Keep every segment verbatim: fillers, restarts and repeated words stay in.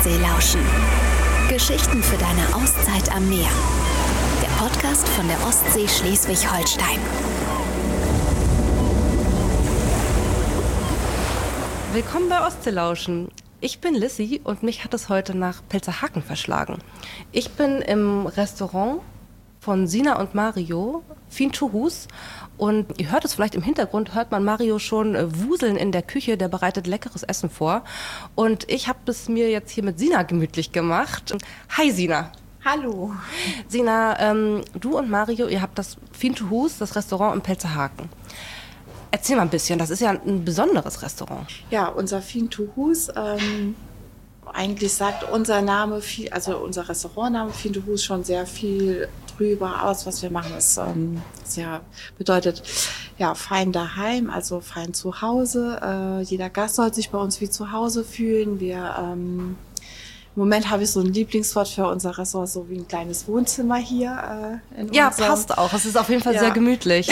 Ostsee lauschen. Geschichten für deine Auszeit am Meer. Der Podcast von der Ostsee Schleswig-Holstein. Willkommen bei Ostseelauschen. Ich bin Lissy und mich hat es heute nach Pelzerhaken verschlagen. Ich bin im Restaurant von Sina und Mario, Fien to Hus. Und ihr hört es vielleicht im Hintergrund, hört man Mario schon äh, wuseln in der Küche, der bereitet leckeres Essen vor. Und ich habe es mir jetzt hier mit Sina gemütlich gemacht. Hi Sina. Hallo. Sina, ähm, du und Mario, ihr habt das Fien to Hus, das Restaurant in Pelzerhaken. Erzähl mal ein bisschen, das ist ja ein besonderes Restaurant. Ja, unser Fien to Hus, ähm, eigentlich sagt unser Name, viel, also unser Restaurantname Fien to Hus schon sehr viel drüber aus, was wir machen. Das ähm, sehr, bedeutet ja fein daheim, also fein zu Hause. Äh, jeder Gast soll sich bei uns wie zu Hause fühlen. Wir ähm, Im Moment habe ich so ein Lieblingswort für unser Restaurant, so wie ein kleines Wohnzimmer hier. Äh, in ja, unserem, passt auch. Es ist auf jeden Fall ja. sehr gemütlich.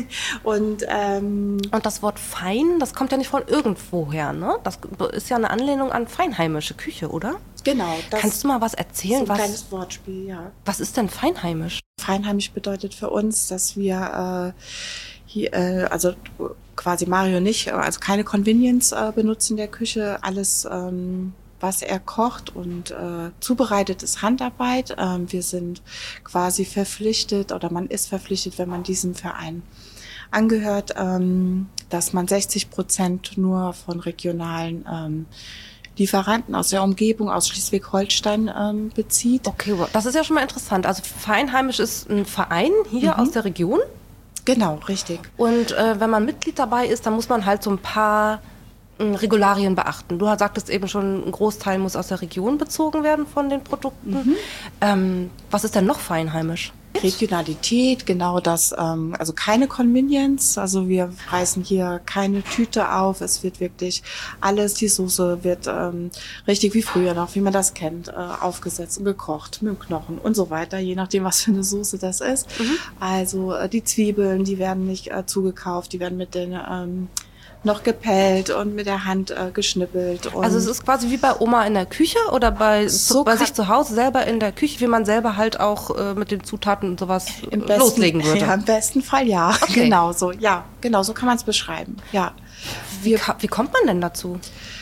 Und, ähm, Und das Wort fein, das kommt ja nicht von irgendwoher, ne? Das ist ja eine Anlehnung an feinheimische Küche, oder? Genau. Das Kannst du mal was erzählen? So ein was, kleines Wortspiel, ja. Was ist denn feinheimisch? Feinheimisch bedeutet für uns, dass wir äh, hier, äh, also quasi Mario nicht, also keine Convenience äh, benutzen in der Küche, alles ähm, was er kocht und äh, zubereitet, ist Handarbeit. Ähm, wir sind quasi verpflichtet oder man ist verpflichtet, wenn man diesem Verein angehört, ähm, dass man sechzig Prozent nur von regionalen ähm, Lieferanten aus der Umgebung, aus Schleswig-Holstein ähm, bezieht. Okay, das ist ja schon mal interessant. Also Feinheimisch ist ein Verein hier mhm. aus der Region. Genau, richtig. Und äh, wenn man Mitglied dabei ist, dann muss man halt so ein paar Regularien beachten. Du sagtest eben schon, ein Großteil muss aus der Region bezogen werden von den Produkten. Mhm. Ähm, was ist denn noch feinheimisch? Regionalität, genau das, ähm, also keine Convenience, also wir reißen hier keine Tüte auf, es wird wirklich alles, die Soße wird ähm, richtig wie früher noch, wie man das kennt, äh, aufgesetzt und gekocht mit dem Knochen und so weiter, je nachdem, was für eine Soße das ist. Mhm. Also äh, die Zwiebeln, die werden nicht äh, zugekauft, die werden mit den ähm, noch gepellt und mit der Hand äh, geschnippelt. Und also es ist quasi wie bei Oma in der Küche oder bei, so zu, bei sich zu Hause selber in der Küche, wie man selber halt auch äh, mit den Zutaten und sowas im besten, loslegen würde. Ja, im besten Fall ja. Okay. Genau so, ja, genau so kann man es beschreiben. Ja. Wir, wie, wie kommt man denn dazu?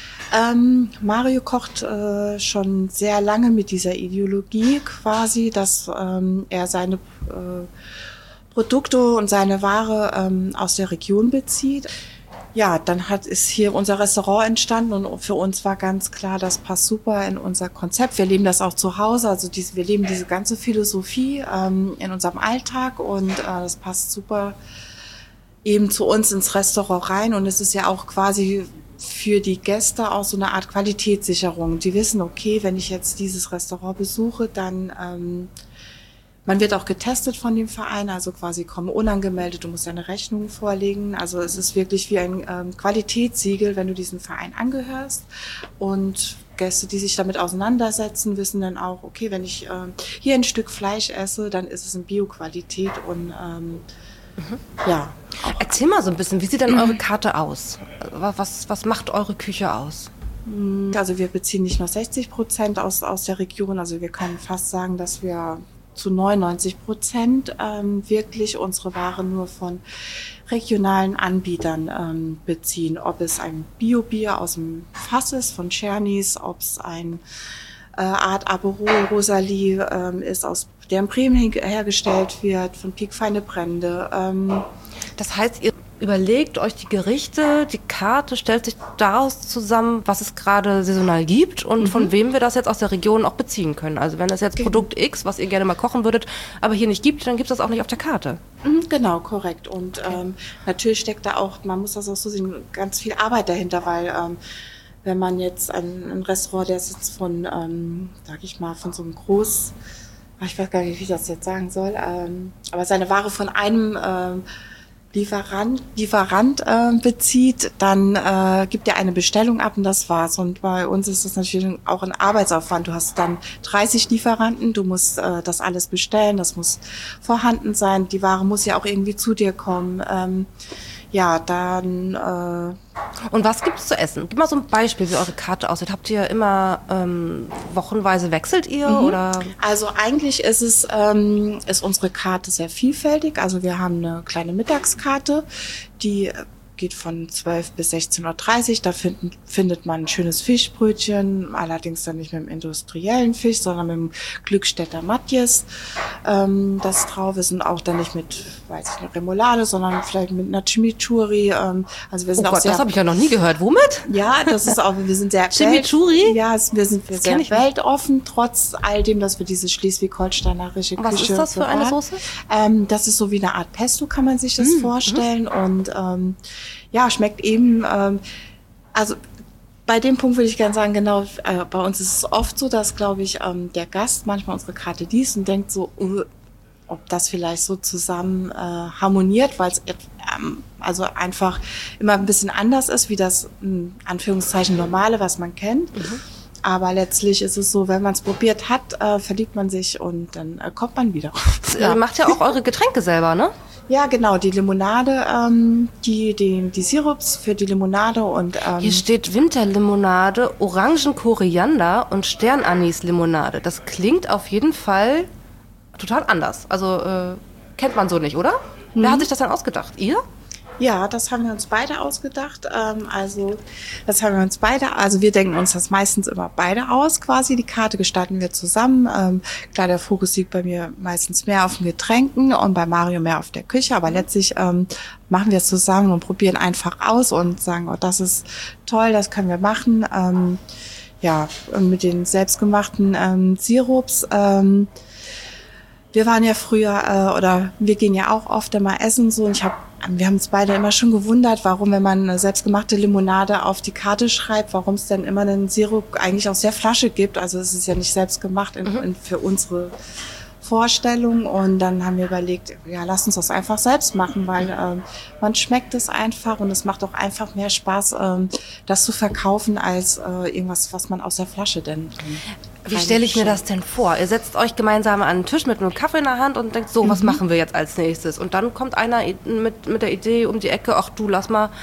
Ähm, Mario kocht äh, schon sehr lange mit dieser Ideologie quasi, dass ähm, er seine äh, Produkte und seine Ware ähm, aus der Region bezieht. Ja, dann hat ist hier unser Restaurant entstanden und für uns war ganz klar, das passt super in unser Konzept. Wir leben das auch zu Hause, also diese, wir leben diese ganze Philosophie ähm, in unserem Alltag und äh, das passt super eben zu uns ins Restaurant rein und es ist ja auch quasi für die Gäste auch so eine Art Qualitätssicherung. Die wissen, okay, wenn ich jetzt dieses Restaurant besuche, dann ähm, man wird auch getestet von dem Verein, also quasi kommen unangemeldet, du musst deine Rechnung vorlegen. Also es ist wirklich wie ein ähm, Qualitätssiegel, wenn du diesem Verein angehörst. Und Gäste, die sich damit auseinandersetzen, wissen dann auch, okay, wenn ich ähm, hier ein Stück Fleisch esse, dann ist es in Bio-Qualität und ähm, mhm. ja. Erzähl mal so ein bisschen, wie sieht denn eure Karte aus? Was, was macht eure Küche aus? Also wir beziehen nicht nur sechzig Prozent aus, aus der Region, also wir können fast sagen, dass wir zu neunundneunzig Prozent ähm, wirklich unsere Ware nur von regionalen Anbietern ähm, beziehen. Ob es ein Bio-Bier aus dem Fass ist, von Czerny's, ob es ein äh, Art Aperol Rosalie ähm, ist, aus der in Bremen hergestellt wird, von Piekfeine Brände. Ähm, das heißt, ihr überlegt euch die Gerichte, die Karte stellt sich daraus zusammen, was es gerade saisonal gibt und mhm. von wem wir das jetzt aus der Region auch beziehen können. Also wenn es jetzt genau. Produkt X, was ihr gerne mal kochen würdet, aber hier nicht gibt, dann gibt es das auch nicht auf der Karte. Mhm, genau, korrekt. Und okay. ähm, natürlich steckt da auch, man muss das auch so sehen, ganz viel Arbeit dahinter, weil ähm, wenn man jetzt ein, ein Restaurant, der ist jetzt von, ähm, sag ich mal, von so einem Groß, ich weiß gar nicht, wie ich das jetzt sagen soll, ähm, aber seine Ware von einem ähm, Lieferant, Lieferant äh, bezieht, dann äh, gibt er eine Bestellung ab und das war's. Und bei uns ist das natürlich auch ein Arbeitsaufwand. Du hast dann dreißig Lieferanten, du musst äh, das alles bestellen, das muss vorhanden sein. Die Ware muss ja auch irgendwie zu dir kommen. Ähm, ja, dann... Äh, Und was gibt es zu essen? Gib mal so ein Beispiel, wie eure Karte aussieht. Habt ihr immer ähm, wochenweise, wechselt ihr? Mhm. Oder? Also eigentlich ist es ähm, ist unsere Karte sehr vielfältig. Also wir haben eine kleine Mittagskarte, die geht von zwölf bis sechzehn Uhr dreißig. Da finden, findet man ein schönes Fischbrötchen, allerdings dann nicht mit dem industriellen Fisch, sondern mit dem Glückstädter Matjes. Ähm, das drauf ist und auch dann nicht mit, weiß ich nicht, Remoulade, sondern vielleicht mit einer Chimichurri. Ähm, also wir sind oh auch Gott, sehr, das habe ich ja noch nie gehört. Womit? Ja, das ist auch, wir sind sehr Chimichurri? Welt, ja, wir sind wir sehr weltoffen, trotz all dem, dass wir diese schleswig-holsteinerische Küche. Was ist das für bewahren. Eine Soße? Ähm, das ist so wie eine Art Pesto, kann man sich das mm, vorstellen. Mm. Und ähm, ja, schmeckt eben, ähm, also bei dem Punkt würde ich gerne sagen, genau, äh, bei uns ist es oft so, dass, glaube ich, ähm, der Gast manchmal unsere Karte liest und denkt so, uh, ob das vielleicht so zusammen äh, harmoniert, weil es ähm, also einfach immer ein bisschen anders ist, wie das, in Anführungszeichen, Normale, was man kennt. Mhm. Aber letztlich ist es so, wenn man es probiert hat, äh, verliebt man sich und dann äh, kommt man wieder. Ja. Ihr macht ja auch eure Getränke selber, ne? Ja, genau, die Limonade, ähm, die, die, die Sirups für die Limonade und... Ähm, Hier steht Winterlimonade, Orangen-Koriander und Sternanis-Limonade. Das klingt auf jeden Fall total anders. Also äh, kennt man so nicht, oder? Mhm. Wer hat sich das dann ausgedacht? Ihr? Ja, das haben wir uns beide ausgedacht. Ähm, also das haben wir uns beide, also wir denken uns das meistens immer beide aus quasi. Die Karte gestalten wir zusammen. Ähm, klar, der Fokus liegt bei mir meistens mehr auf den Getränken und bei Mario mehr auf der Küche. Aber letztlich ähm, machen wir es zusammen und probieren einfach aus und sagen, oh, das ist toll, das können wir machen. Ähm, ja, und mit den selbstgemachten ähm, Sirups. Ähm, wir waren ja früher, äh, oder wir gehen ja auch oft immer essen so. Und ich habe Wir haben uns beide immer schon gewundert, warum, wenn man eine selbstgemachte Limonade auf die Karte schreibt, warum es denn immer einen Sirup eigentlich aus der Flasche gibt. Also es ist ja nicht selbst gemacht in, in, für unsere Vorstellung. Und dann haben wir überlegt, ja, lass uns das einfach selbst machen, weil ähm, man schmeckt es einfach und es macht auch einfach mehr Spaß, ähm, das zu verkaufen, als äh, irgendwas, was man aus der Flasche denn... Ähm, Wie stelle ich mir das denn vor? Ihr setzt euch gemeinsam an den Tisch mit einem Kaffee in der Hand und denkt, so, mhm. was machen wir jetzt als nächstes? Und dann kommt einer mit, mit der Idee um die Ecke, ach du, lass mal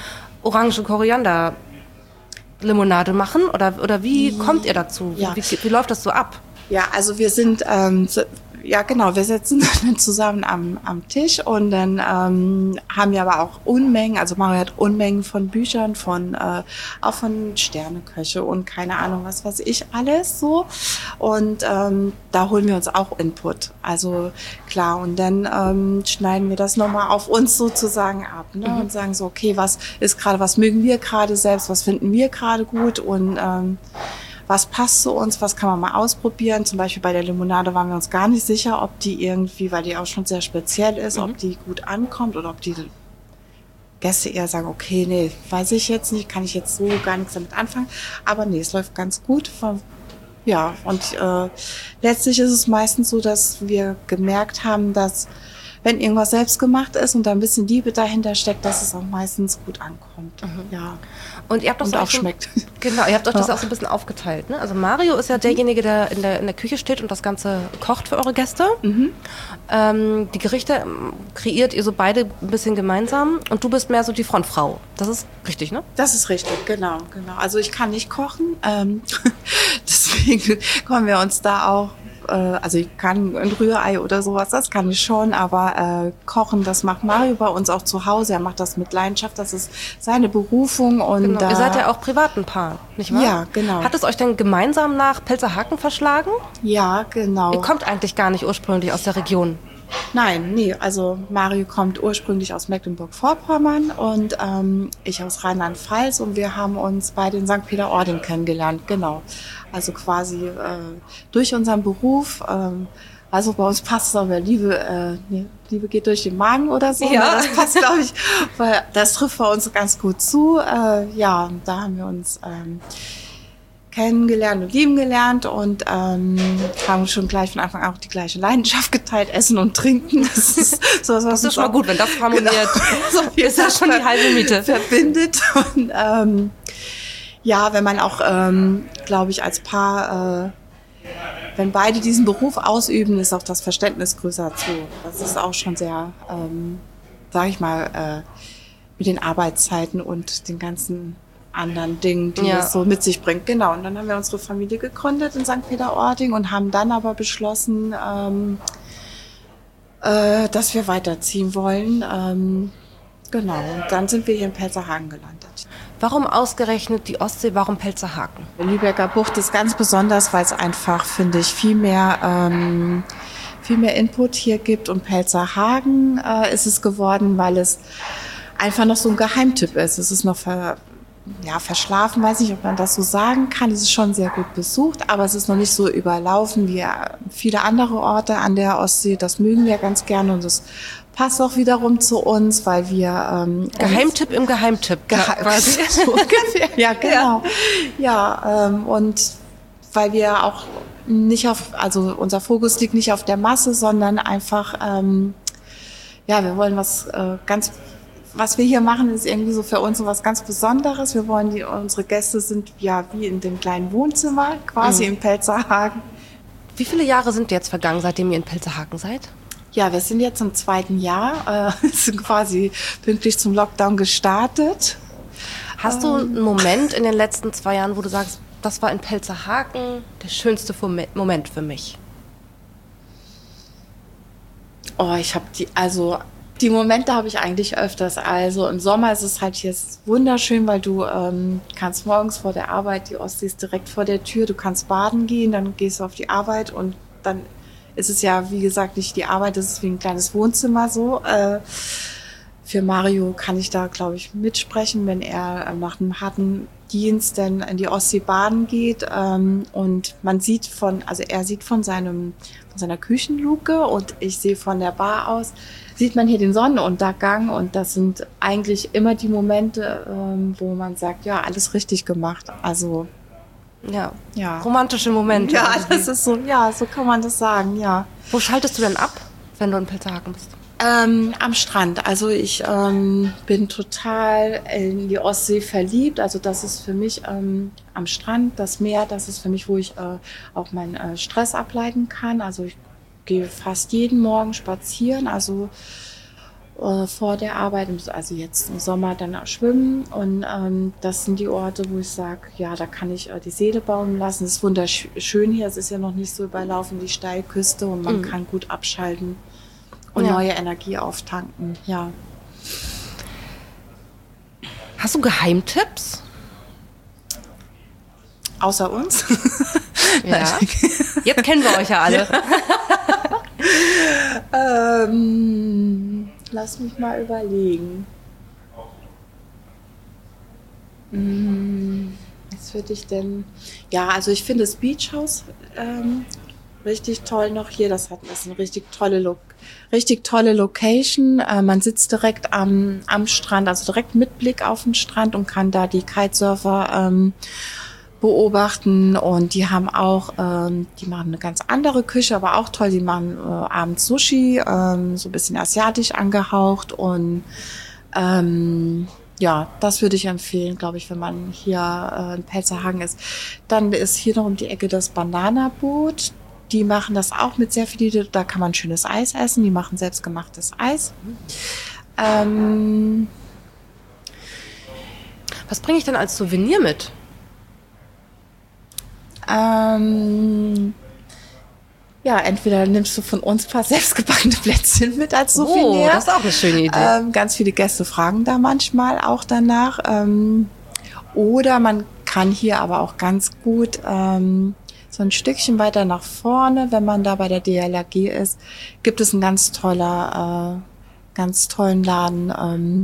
Orangen-Koriander-Limonade machen? Oder, oder wie kommt ihr dazu? Ja. Wie, wie läuft das so ab? Ja, also wir sind... Ähm, Ja, genau. Wir sitzen dann zusammen am, am Tisch und dann ähm, haben wir aber auch Unmengen, also Mario hat Unmengen von Büchern, von äh, auch von Sterneköche und keine Ahnung, was weiß ich alles so. Und ähm, da holen wir uns auch Input. Also klar, und dann ähm, schneiden wir das nochmal auf uns sozusagen ab, ne? Mhm. Und sagen so, okay, was ist gerade, was mögen wir gerade selbst, was finden wir gerade gut und ähm, was passt zu uns, was kann man mal ausprobieren. Zum Beispiel bei der Limonade waren wir uns gar nicht sicher, ob die irgendwie, weil die auch schon sehr speziell ist, mhm. ob die gut ankommt oder ob die Gäste eher sagen, okay, nee, weiß ich jetzt nicht, kann ich jetzt so gar nichts damit anfangen. Aber nee, es läuft ganz gut. Ja, und äh, letztlich ist es meistens so, dass wir gemerkt haben, dass wenn irgendwas selbst gemacht ist und da ein bisschen Liebe dahinter steckt, dass es auch meistens gut ankommt. Mhm. Ja. Und ihr habt das und auch, auch so, schmeckt. Genau, ihr habt euch das ja. auch so ein bisschen aufgeteilt, ne? Also Mario ist ja derjenige, der in der, in der Küche steht und das Ganze kocht für eure Gäste. Mhm. Ähm, die Gerichte kreiert ihr so beide ein bisschen gemeinsam und du bist mehr so die Frontfrau. Das ist richtig, ne? Das ist richtig, genau, genau. Also ich kann nicht kochen, ähm, deswegen kommen wir uns da auch, äh, also ich kann ein Rührei oder sowas, das kann ich schon, aber äh, kochen, das macht Mario bei uns auch zu Hause. Er macht das mit Leidenschaft, das ist seine Berufung. Und genau. äh, Ihr seid ja auch privat ein Paar, nicht wahr? Ja, genau. Hat es euch denn gemeinsam nach Pelzerhaken verschlagen? Ja, genau. Ihr kommt eigentlich gar nicht ursprünglich aus der Region. Nein, nee, also Mario kommt ursprünglich aus Mecklenburg-Vorpommern und ähm, ich aus Rheinland-Pfalz und wir haben uns beide in Sankt Peter-Ording kennengelernt, genau. Also quasi äh, durch unseren Beruf, ähm, also bei uns passt es auch, weil Liebe, äh, nee, Liebe geht durch den Magen oder so. Ja. Das passt, glaube ich, weil das trifft bei uns ganz gut zu. Äh, ja, da haben wir uns ähm, kennengelernt und lieben gelernt und ähm, haben schon gleich von Anfang an auch die gleiche Leidenschaft geteilt, Essen und Trinken. Das ist so was, das ist schon mal gut, wenn das harmoniert. Genau. So ist das schon die halbe Miete. Verbindet. Und ähm, ja, wenn man auch, ähm, glaube ich, als Paar, äh, wenn beide diesen Beruf ausüben, ist auch das Verständnis größer zu. Das ist auch schon sehr, ähm, sage ich mal, äh, mit den Arbeitszeiten und den ganzen anderen Dingen, die Ja. es so mit sich bringt. Genau, und dann haben wir unsere Familie gegründet in Sankt Peter-Ording und haben dann aber beschlossen, ähm, äh, dass wir weiterziehen wollen. Ähm, genau, und dann sind wir hier in Pelzerhagen gelandet. Warum ausgerechnet die Ostsee, warum Pelzerhaken? Die Lübecker Bucht ist ganz besonders, weil es einfach, finde ich, viel mehr, ähm, viel mehr Input hier gibt. Und Pelzerhagen äh, ist es geworden, weil es einfach noch so ein Geheimtipp ist. Es ist noch ver, ja, verschlafen, weiß nicht, ob man das so sagen kann. Es ist schon sehr gut besucht, aber es ist noch nicht so überlaufen wie viele andere Orte an der Ostsee. Das mögen wir ganz gerne und es passt auch wiederum zu uns, weil wir... Ähm, Geheimtipp im Geheimtipp. Geheim quasi. so ungefähr. Ja, genau. Ja, ja ähm, und weil wir auch nicht auf, also unser Fokus liegt nicht auf der Masse, sondern einfach, ähm, ja, wir wollen was äh, ganz, was wir hier machen, ist irgendwie so für uns so was ganz Besonderes. Wir wollen, die, unsere Gäste sind ja wie in dem kleinen Wohnzimmer, quasi Mhm. in Pelzerhagen. Wie viele Jahre sind jetzt vergangen, seitdem ihr in Pelzerhaken seid? Ja, wir sind jetzt im zweiten Jahr, äh, sind quasi pünktlich zum Lockdown gestartet. Hast du einen Moment in den letzten zwei Jahren, wo du sagst, das war in Pelzerhaken der schönste Fome- Moment für mich? Oh, ich habe die, also die Momente habe ich eigentlich öfters. Also im Sommer ist es halt hier wunderschön, weil du ähm, kannst morgens vor der Arbeit, die Ostsee ist direkt vor der Tür, du kannst baden gehen, dann gehst du auf die Arbeit und dann ist es ja, wie gesagt, nicht die Arbeit, das ist wie ein kleines Wohnzimmer so. Äh, für Mario kann ich da, glaube ich, mitsprechen, wenn er äh, nach einem harten Dienst dann in die Ostsee baden geht. Ähm, und man sieht von, also er sieht von seinem, von seiner Küchenluke und ich sehe von der Bar aus, sieht man hier den Sonnenuntergang und das sind eigentlich immer die Momente, ähm, wo man sagt, ja, alles richtig gemacht. Also, Ja, ja. romantische Momente. Ja, irgendwie. das ist so, ja, so kann man das sagen, ja. Wo schaltest du denn ab, wenn du in Pelzerhaken bist? Ähm, am Strand. Also ich ähm, bin total in die Ostsee verliebt. Also das ist für mich ähm, am Strand, das Meer, das ist für mich, wo ich äh, auch meinen äh, Stress ableiten kann. Also ich gehe fast jeden Morgen spazieren, also äh, vor der Arbeit, also jetzt im Sommer dann auch schwimmen. Und ähm, das sind die Orte, wo ich sage, ja, da kann ich äh, die Seele baumeln lassen. Es ist wunderschön hier, es ist ja noch nicht so überlaufen, die Steilküste und man Mhm. kann gut abschalten. Und Ja. neue Energie auftanken, ja. Hast du Geheimtipps? Außer uns. Ja. Jetzt kennen wir euch ja alle. ähm, lass mich mal überlegen. Hm, was würde ich denn... Ja, also ich finde das Beach House ähm, richtig toll noch hier. Das hat das ist eine richtig tolle Lo richtig tolle Location. Äh, man sitzt direkt am, am Strand, also direkt mit Blick auf den Strand und kann da die Kitesurfer ähm, beobachten. Und die haben auch, ähm, die machen eine ganz andere Küche, aber auch toll. Die machen äh, abends Sushi, ähm, so ein bisschen asiatisch angehaucht. Und ähm, ja, das würde ich empfehlen, glaube ich, wenn man hier äh, in Pelzerhagen ist. Dann ist hier noch um die Ecke das Bananaboot. Die machen das auch mit sehr viel, da kann man schönes Eis essen. Die machen selbstgemachtes Eis. Ähm, Was bringe ich denn als Souvenir mit? ähm, ja, entweder nimmst du von uns ein paar selbstgebackene Plätzchen mit als Souvenir. Oh, das ist auch eine schöne Idee. Ähm, ganz viele Gäste fragen da manchmal auch danach. Ähm, oder man kann hier aber auch ganz gut ähm, so ein Stückchen weiter nach vorne, wenn man da bei der D L R G ist, gibt es einen ganz toller, äh, ganz tollen Laden. Ähm,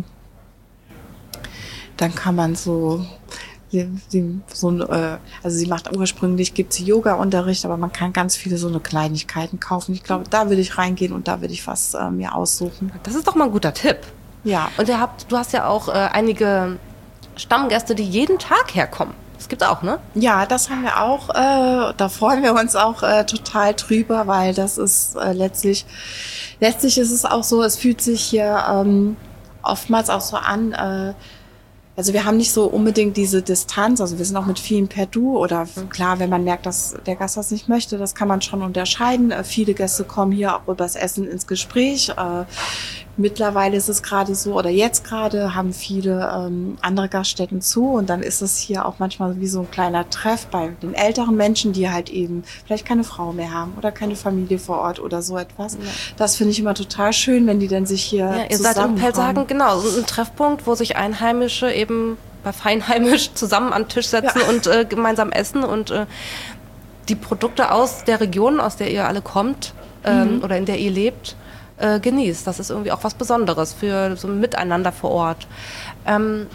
dann kann man so, sie, sie, so äh, also sie macht ursprünglich, gibt sie Yoga-Unterricht, aber man kann ganz viele so eine Kleinigkeiten kaufen. Ich glaube, da würde ich reingehen und da würde ich was äh, mir aussuchen. Das ist doch mal ein guter Tipp. Ja. Und ihr habt, du hast ja auch äh, einige Stammgäste, die jeden Tag herkommen. Das gibt's auch, ne? Ja, das haben wir auch. Äh, da freuen wir uns auch äh, total drüber, weil das ist äh, letztlich, letztlich ist es auch so, es fühlt sich hier ähm, oftmals auch so an, äh, also wir haben nicht so unbedingt diese Distanz, also wir sind auch mit vielen per Du oder klar, wenn man merkt, dass der Gast das nicht möchte, das kann man schon unterscheiden. Äh, viele Gäste kommen hier auch übers Essen ins Gespräch, äh, mittlerweile ist es gerade so, oder jetzt gerade haben viele ähm, andere Gaststätten zu und dann ist es hier auch manchmal wie so ein kleiner Treff bei den älteren Menschen, die halt eben vielleicht keine Frau mehr haben oder keine Familie vor Ort oder so etwas. Ja. Das finde ich immer total schön, wenn die dann sich hier ja, ihr seid in Pelshagen, genau, ein Treffpunkt, wo sich Einheimische eben bei Feinheimisch zusammen an den Tisch setzen ja. und äh, gemeinsam essen und äh, die Produkte aus der Region, aus der ihr alle kommt ähm, mhm. oder in der ihr lebt, Äh, genießt. Das ist irgendwie auch was Besonderes für so ein Miteinander vor Ort. Ähm,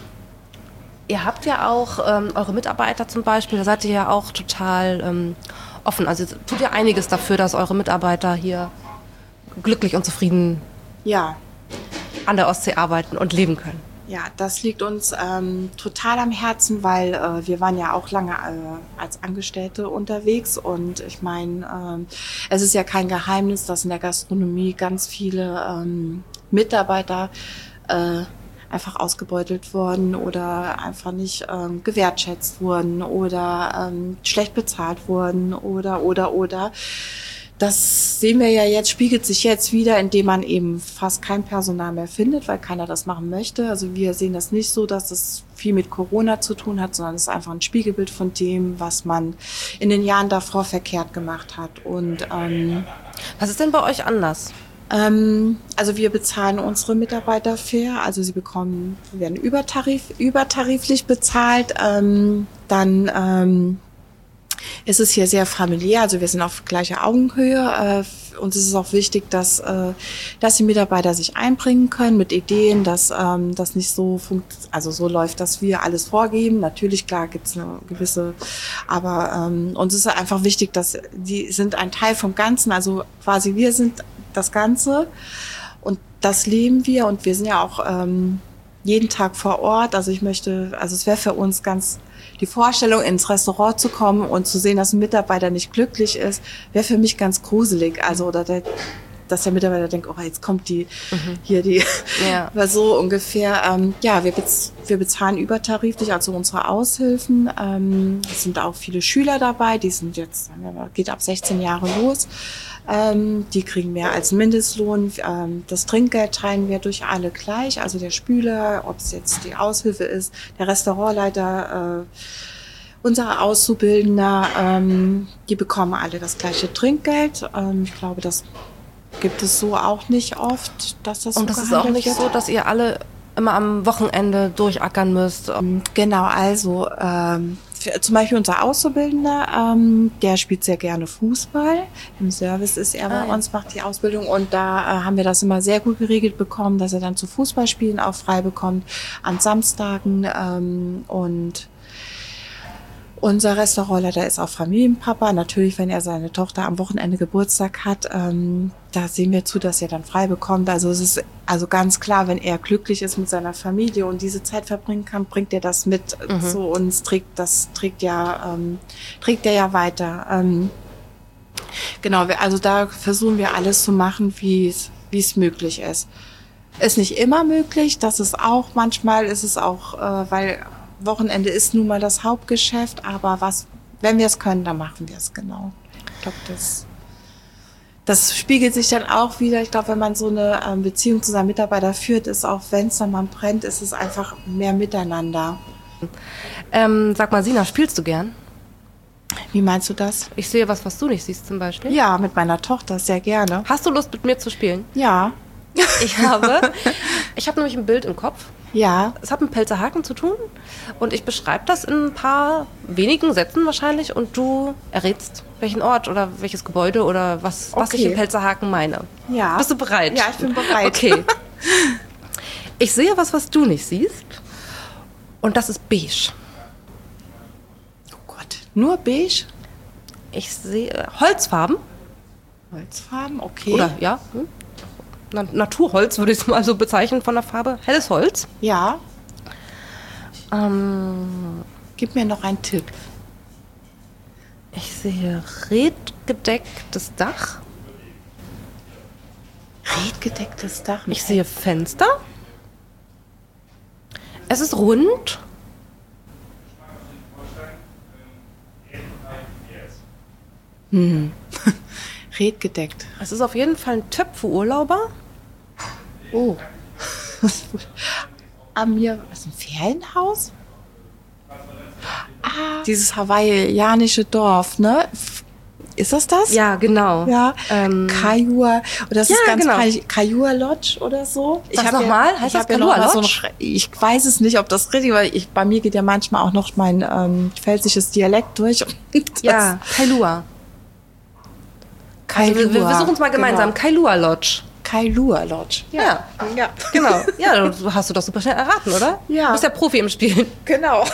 ihr habt ja auch ähm, eure Mitarbeiter zum Beispiel, da seid ihr ja auch total ähm, offen. Also tut ihr einiges dafür, dass eure Mitarbeiter hier glücklich und zufrieden ja. an der Ostsee arbeiten und leben können. Ja, das liegt uns ähm, total am Herzen, weil äh, wir waren ja auch lange äh, als Angestellte unterwegs und ich meine, ähm, es ist ja kein Geheimnis, dass in der Gastronomie ganz viele ähm, Mitarbeiter äh, einfach ausgebeutelt wurden oder einfach nicht ähm, gewertschätzt wurden oder ähm, schlecht bezahlt wurden oder, oder, oder. Das sehen wir ja jetzt, spiegelt sich jetzt wieder, indem man eben fast kein Personal mehr findet, weil keiner das machen möchte. Also wir sehen das nicht so, dass es viel mit Corona zu tun hat, sondern es ist einfach ein Spiegelbild von dem, was man in den Jahren davor verkehrt gemacht hat. Und ähm, was ist denn bei euch anders? Ähm, also wir bezahlen unsere Mitarbeiter fair, also sie bekommen, werden übertarif, übertariflich bezahlt. Ähm, dann ähm, Es ist hier sehr familiär, also wir sind auf gleicher Augenhöhe. Äh, uns ist es auch wichtig, dass, äh, dass die Mitarbeiter sich einbringen können mit Ideen, dass ähm, das nicht so funkt, also so läuft, dass wir alles vorgeben. Natürlich, klar, gibt es eine gewisse, aber ähm, uns ist einfach wichtig, dass die sind ein Teil vom Ganzen, also quasi wir sind das Ganze und das leben wir und wir sind ja auch ähm, jeden Tag vor Ort. Also ich möchte, also es wäre für uns ganz die Vorstellung, ins Restaurant zu kommen und zu sehen, dass ein Mitarbeiter nicht glücklich ist, wäre für mich ganz gruselig. Also, oder der, dass der Mitarbeiter denkt, oh, jetzt kommt die, mhm. hier die, ja. so ungefähr. Ähm, ja, wir, bez, wir bezahlen übertariflich, also unsere Aushilfen. Ähm, es sind auch viele Schüler dabei, die sind jetzt, geht ab sechzehn Jahre los. Ähm, die kriegen mehr als Mindestlohn. Ähm, das Trinkgeld teilen wir durch alle gleich. Also der Spüler, ob es jetzt die Aushilfe ist, der Restaurantleiter, äh, unsere Auszubildender, ähm, die bekommen alle das gleiche Trinkgeld. Ähm, ich glaube, das gibt es so auch nicht oft, dass das so Und das ist auch nicht wird. So, dass ihr alle immer am Wochenende durchackern müsst. Genau, also ähm, für, zum Beispiel unser Auszubildender, ähm, der spielt sehr gerne Fußball. Im Service ist er ah, bei uns, ja. macht die Ausbildung und da äh, haben wir das immer sehr gut geregelt bekommen, dass er dann zu Fußballspielen auch frei bekommt an Samstagen ähm, und unser Restaurantleiter ist auch Familienpapa. Natürlich, wenn er seine Tochter am Wochenende Geburtstag hat, ähm, da sehen wir zu, dass er dann frei bekommt. Also es ist also ganz klar, wenn er glücklich ist mit seiner Familie und diese Zeit verbringen kann, bringt er das mit mhm. zu uns. Trägt das trägt ja ähm, trägt er ja weiter. Ähm, genau, also da versuchen wir alles zu machen, wie es wie es möglich ist. Ist nicht immer möglich. Das ist auch manchmal ist es auch, äh, weil Wochenende ist nun mal das Hauptgeschäft, aber was, wenn wir es können, dann machen wir es genau. Ich glaube, das, das spiegelt sich dann auch wieder. Ich glaube, wenn man so eine ähm, Beziehung zu seinem Mitarbeiter führt, ist auch, wenn es dann mal brennt, ist es einfach mehr miteinander. Ähm, sag mal, Sina, spielst du gern? Wie meinst du das? Ich sehe was, was du nicht siehst zum Beispiel. Ja, mit meiner Tochter, sehr gerne. Hast du Lust, mit mir zu spielen? Ja. Ich habe, ich habe nämlich ein Bild im Kopf. Ja. Es hat mit Pelshagen zu tun und ich beschreibe das in ein paar wenigen Sätzen wahrscheinlich und du errätst, welchen Ort oder welches Gebäude oder was, okay. was ich in Pelshagen meine. Ja. Bist du bereit? Ja, ich bin bereit. Okay. Ich sehe was, was du nicht siehst und das ist beige. Oh Gott, nur beige? Ich sehe Holzfarben. Holzfarben, okay. Oder, ja, hm? Naturholz würde ich es mal so bezeichnen von der Farbe. Helles Holz. Ja. Ähm, Gib mir noch einen Tipp. Ich sehe redgedecktes Dach. Redgedecktes Dach? Ich sehe Fenster. Es ist rund. Hm. Redgedeckt. Es ist auf jeden Fall ein Töpfe-Urlauber. Oh. Amir, was ist ein Ferienhaus? Ah, dieses hawaiianische Dorf, ne? Ist das das? Ja, genau. Ja. Ähm, Kailua. Und das ja, ist ganz genau. peinlich. Kailua Lodge oder so. Sag's hab noch mal. Ja, Heißt ich das hab ja Kailua noch mal so Lodge? ein, ich weiß es nicht, ob das richtig war. Ich, bei mir geht ja manchmal auch noch mein ähm, pfälzisches Dialekt durch. Das ja, Kailua. Kailua. Also wir, wir versuchen es mal gemeinsam. Genau. Kailua Lodge. Kailua Lodge. Ja. Ja. Genau. Ja, du hast du doch super schnell erraten, oder? Ja. Du bist ja Profi im Spielen. Genau.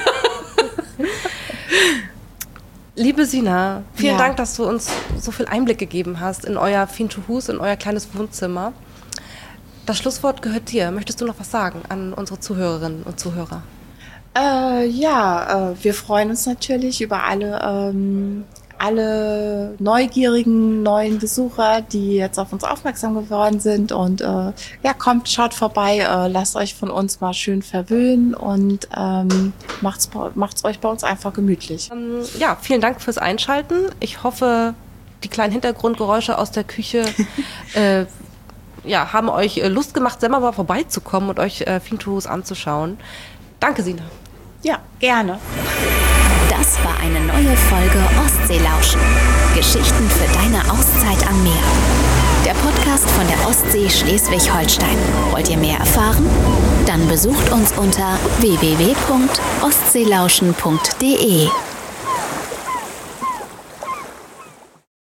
Liebe Sina, vielen Ja. Dank, dass du uns so viel Einblick gegeben hast in euer Fintuhus, in euer kleines Wohnzimmer. Das Schlusswort gehört dir. Möchtest du noch was sagen an unsere Zuhörerinnen und Zuhörer? Äh, ja, äh, wir freuen uns natürlich über alle, ähm, alle neugierigen neuen Besucher, die jetzt auf uns aufmerksam geworden sind. Und äh, ja, kommt, schaut vorbei, äh, lasst euch von uns mal schön verwöhnen und ähm, macht's, bei- macht's euch bei uns einfach gemütlich. Ähm, ja, vielen Dank fürs Einschalten. Ich hoffe, die kleinen Hintergrundgeräusche aus der Küche äh, ja, haben euch äh, Lust gemacht, selber mal vorbeizukommen und euch äh, Fintuhus anzuschauen. Danke, Sina. Ja, gerne. Das war eine neue Folge Ostseelauschen. Geschichten für deine Auszeit am Meer. Der Podcast von der Ostsee Schleswig-Holstein. Wollt ihr mehr erfahren? Dann besucht uns unter w w w punkt ostseelauschen punkt d e.